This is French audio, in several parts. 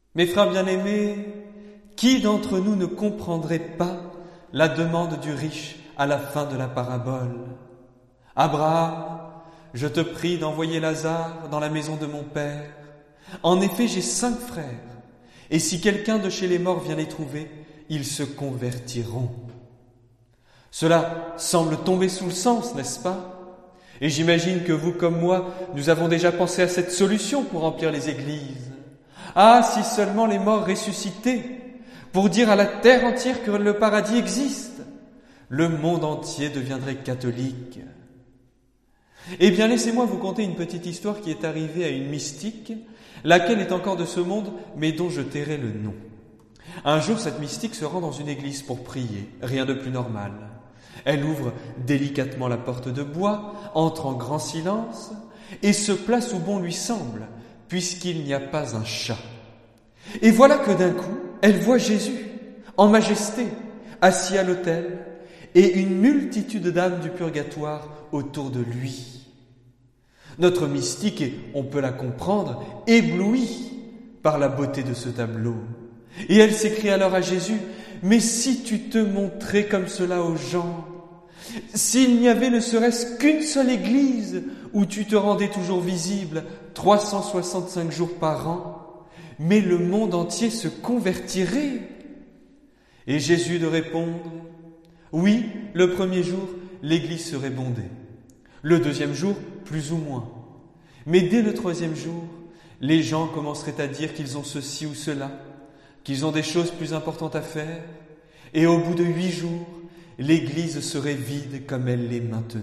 Mes frères bien-aimés, qui d'entre nous ne comprendrait pas la demande du riche à la fin de la parabole ? Abraham, je te prie d'envoyer Lazare dans la maison de mon père. En effet, j'ai 5 frères, et si quelqu'un de chez les morts vient les trouver, ils se convertiront. Cela semble tomber sous le sens, n'est-ce pas ? Et j'imagine que vous comme moi, nous avons déjà pensé à cette solution pour remplir les églises. Ah, si seulement les morts ressuscitaient, pour dire à la terre entière que le paradis existe, le monde entier deviendrait catholique. Eh bien, laissez-moi vous conter une petite histoire qui est arrivée à une mystique, laquelle est encore de ce monde, mais dont je tairai le nom. Un jour, cette mystique se rend dans une église pour prier, rien de plus normal. Elle ouvre délicatement la porte de bois, entre en grand silence, et se place où bon lui semble, puisqu'il n'y a pas un chat. Et voilà que d'un coup, elle voit Jésus, en majesté, assis à l'autel, et une multitude d'âmes du purgatoire autour de lui. Notre mystique est, on peut la comprendre, éblouie par la beauté de ce tableau. Et elle s'écrie alors à Jésus, « Mais si tu te montrais comme cela aux gens, s'il n'y avait ne serait-ce qu'une seule église où tu te rendais toujours visible 365 jours par an, mais le monde entier se convertirait. » Et Jésus de répondre, « Oui, le premier jour, l'église serait bondée. Le deuxième jour, plus ou moins. Mais dès le troisième jour, les gens commenceraient à dire qu'ils ont ceci ou cela, qu'ils ont des choses plus importantes à faire, et au bout de 8 jours, l'église serait vide comme elle l'est maintenant. »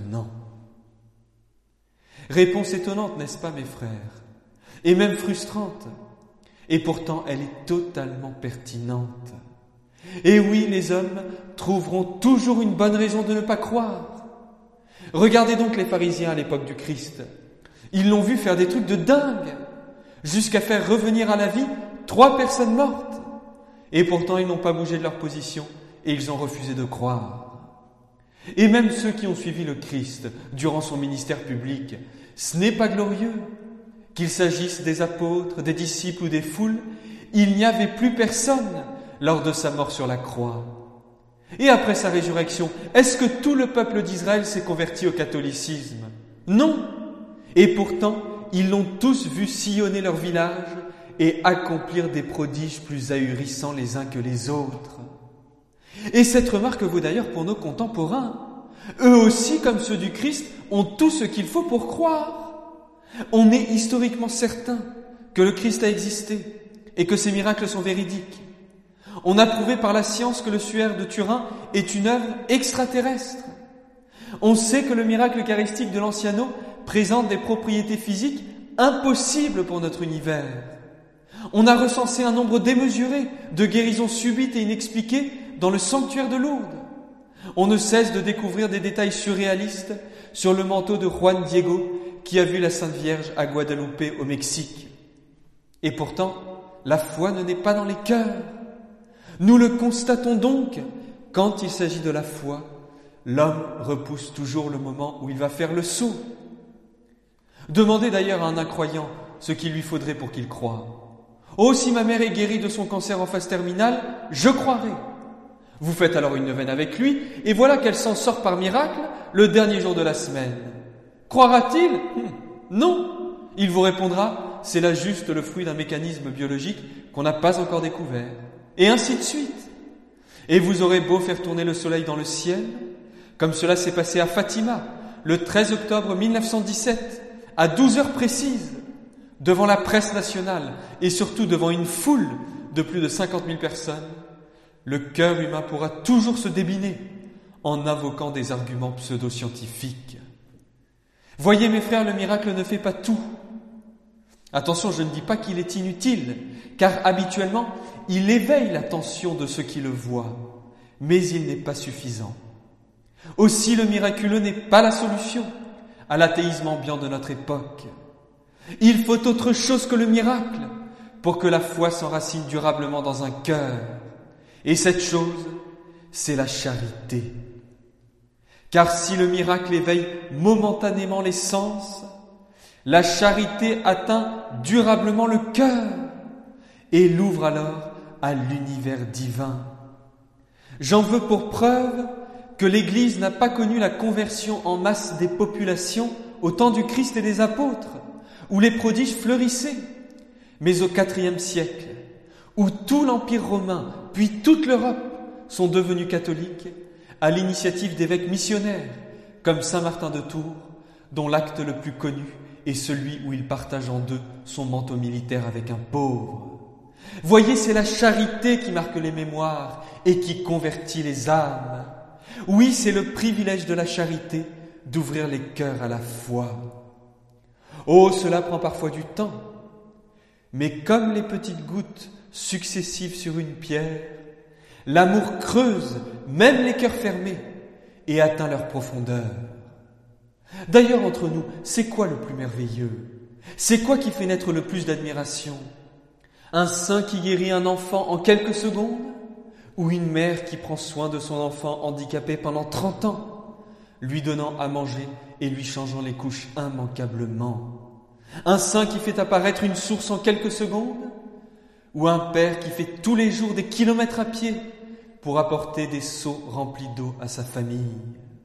Réponse étonnante, n'est-ce pas, mes frères ? Et même frustrante. Et pourtant, elle est totalement pertinente. Et oui, les hommes trouveront toujours une bonne raison de ne pas croire. Regardez donc les pharisiens à l'époque du Christ. Ils l'ont vu faire des trucs de dingue, jusqu'à faire revenir à la vie 3 personnes mortes. Et pourtant, ils n'ont pas bougé de leur position et ils ont refusé de croire. Et même ceux qui ont suivi le Christ durant son ministère public, ce n'est pas glorieux. Qu'il s'agisse des apôtres, des disciples ou des foules, il n'y avait plus personne lors de sa mort sur la croix. Et après sa résurrection, est-ce que tout le peuple d'Israël s'est converti au catholicisme ? Non. Et pourtant, ils l'ont tous vu sillonner leur village et accomplir des prodiges plus ahurissants les uns que les autres. Et cette remarque vaut d'ailleurs pour nos contemporains. Eux aussi, comme ceux du Christ, ont tout ce qu'il faut pour croire. On est historiquement certain que le Christ a existé et que ses miracles sont véridiques. On a prouvé par la science que le suaire de Turin est une œuvre extraterrestre. On sait que le miracle eucharistique de l'Anciano présente des propriétés physiques impossibles pour notre univers. On a recensé un nombre démesuré de guérisons subites et inexpliquées dans le sanctuaire de Lourdes. On ne cesse de découvrir des détails surréalistes sur le manteau de Juan Diego qui a vu la Sainte Vierge à Guadeloupe au Mexique. Et pourtant, la foi ne naît pas dans les cœurs. Nous le constatons donc, quand il s'agit de la foi, l'homme repousse toujours le moment où il va faire le saut. Demandez d'ailleurs à un incroyant ce qu'il lui faudrait pour qu'il croie. « Oh, si ma mère est guérie de son cancer en phase terminale, je croirai. » Vous faites alors une neuvaine avec lui, et voilà qu'elle s'en sort par miracle le dernier jour de la semaine. Croira-t-il ? Non. Il vous répondra, c'est là juste le fruit d'un mécanisme biologique qu'on n'a pas encore découvert. Et ainsi de suite. Et vous aurez beau faire tourner le soleil dans le ciel, comme cela s'est passé à Fatima, le 13 octobre 1917, à 12 heures précises, devant la presse nationale et surtout devant une foule de plus de 50 000 personnes, le cœur humain pourra toujours se débiner en invoquant des arguments pseudo-scientifiques. Voyez mes frères, le miracle ne fait pas tout. Attention, je ne dis pas qu'il est inutile, car habituellement, il éveille l'attention de ceux qui le voient, mais il n'est pas suffisant. Aussi, le miraculeux n'est pas la solution à l'athéisme ambiant de notre époque. Il faut autre chose que le miracle pour que la foi s'enracine durablement dans un cœur. Et cette chose, c'est la charité. Car si le miracle éveille momentanément les sens, la charité atteint durablement le cœur. et l'ouvre alors à l'univers divin. J'en veux pour preuve que l'Église n'a pas connu la conversion en masse des populations au temps du Christ et des apôtres, où les prodiges fleurissaient, mais au IVe siècle, où tout l'Empire romain, puis toute l'Europe, sont devenus catholiques, à l'initiative d'évêques missionnaires, comme saint Martin de Tours, dont l'acte le plus connu est celui où il partage en deux son manteau militaire avec un pauvre. Voyez, c'est la charité qui marque les mémoires et qui convertit les âmes. Oui, c'est le privilège de la charité d'ouvrir les cœurs à la foi. Oh, cela prend parfois du temps, mais comme les petites gouttes successives sur une pierre, l'amour creuse même les cœurs fermés et atteint leur profondeur. D'ailleurs, entre nous, c'est quoi le plus merveilleux? C'est quoi qui fait naître le plus d'admiration? Un saint qui guérit un enfant en quelques secondes? Ou une mère qui prend soin de son enfant handicapé pendant 30 ans, lui donnant à manger et lui changeant les couches immanquablement? Un saint qui fait apparaître une source en quelques secondes? Ou un père qui fait tous les jours des kilomètres à pied pour apporter des seaux remplis d'eau à sa famille?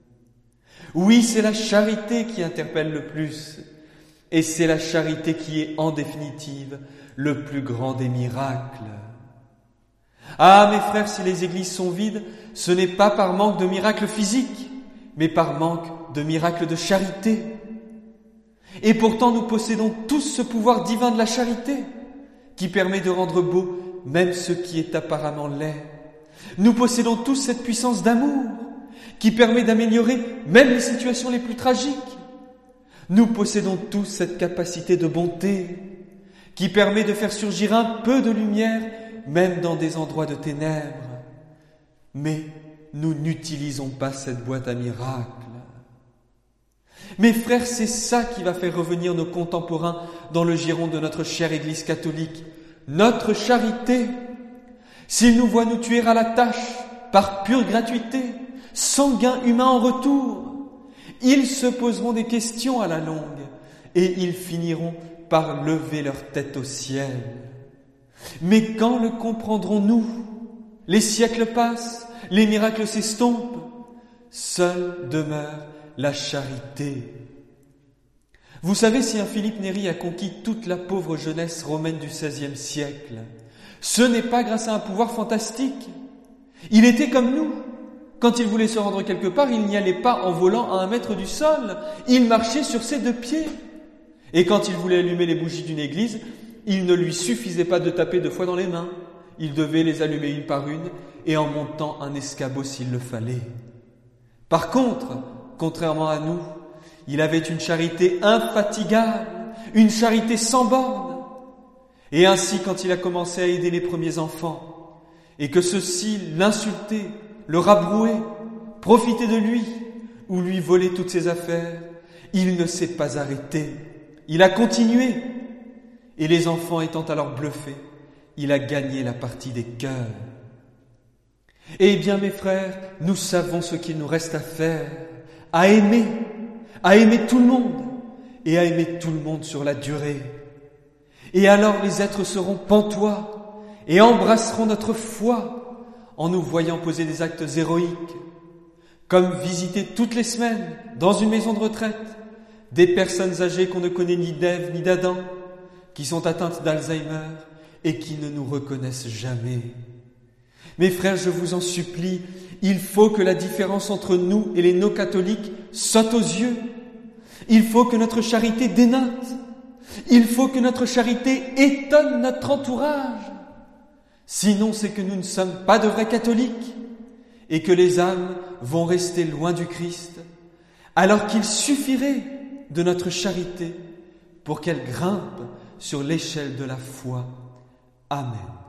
Oui, c'est la charité qui interpelle le plus, et c'est la charité qui est en définitive le plus grand des miracles. Ah, mes frères, si les églises sont vides, ce n'est pas par manque de miracles physiques, mais par manque de miracles de charité. Et pourtant, nous possédons tous ce pouvoir divin de la charité, qui permet de rendre beau même ce qui est apparemment laid. Nous possédons tous cette puissance d'amour, qui permet d'améliorer même les situations les plus tragiques. Nous possédons tous cette capacité de bonté, qui permet de faire surgir un peu de lumière même dans des endroits de ténèbres. Mais nous n'utilisons pas cette boîte à miracles. Mes frères, c'est ça qui va faire revenir nos contemporains dans le giron de notre chère Église catholique, notre charité. S'ils nous voient nous tuer à la tâche, par pure gratuité, sans gain humain en retour, ils se poseront des questions à la longue et ils finiront par lever leur tête au ciel. Mais quand le comprendrons-nous? Les siècles passent, les miracles s'estompent, seule demeure la charité. Vous savez, si un Philippe Néri a conquis toute la pauvre jeunesse romaine du XVIe siècle, ce n'est pas grâce à un pouvoir fantastique. Il était comme nous. Quand il voulait se rendre quelque part, il n'y allait pas en volant à 1 mètre du sol. Il marchait sur ses 2 pieds. Et quand il voulait allumer les bougies d'une église, il ne lui suffisait pas de taper 2 fois dans les mains. Il devait les allumer une par une et en montant un escabeau s'il le fallait. Par contre, contrairement à nous, il avait une charité infatigable, une charité sans borne. Et ainsi, quand il a commencé à aider les premiers enfants, et que ceux-ci l'insultaient, le rabrouaient, profitaient de lui, ou lui volaient toutes ses affaires, il ne s'est pas arrêté. Il a continué. Et les enfants étant alors bluffés, il a gagné la partie des cœurs. Eh bien, mes frères, nous savons ce qu'il nous reste à faire, à aimer tout le monde, et à aimer tout le monde sur la durée. Et alors les êtres seront pantois et embrasseront notre foi en nous voyant poser des actes héroïques, comme visiter toutes les semaines, dans une maison de retraite, des personnes âgées qu'on ne connaît ni d'Ève ni d'Adam, qui sont atteintes d'Alzheimer et qui ne nous reconnaissent jamais. Mes frères, je vous en supplie, il faut que la différence entre nous et les no-catholiques saute aux yeux. Il faut que notre charité dénote. Il faut que notre charité étonne notre entourage. Sinon, c'est que nous ne sommes pas de vrais catholiques et que les âmes vont rester loin du Christ, alors qu'il suffirait de notre charité pour qu'elle grimpe sur l'échelle de la foi. Amen.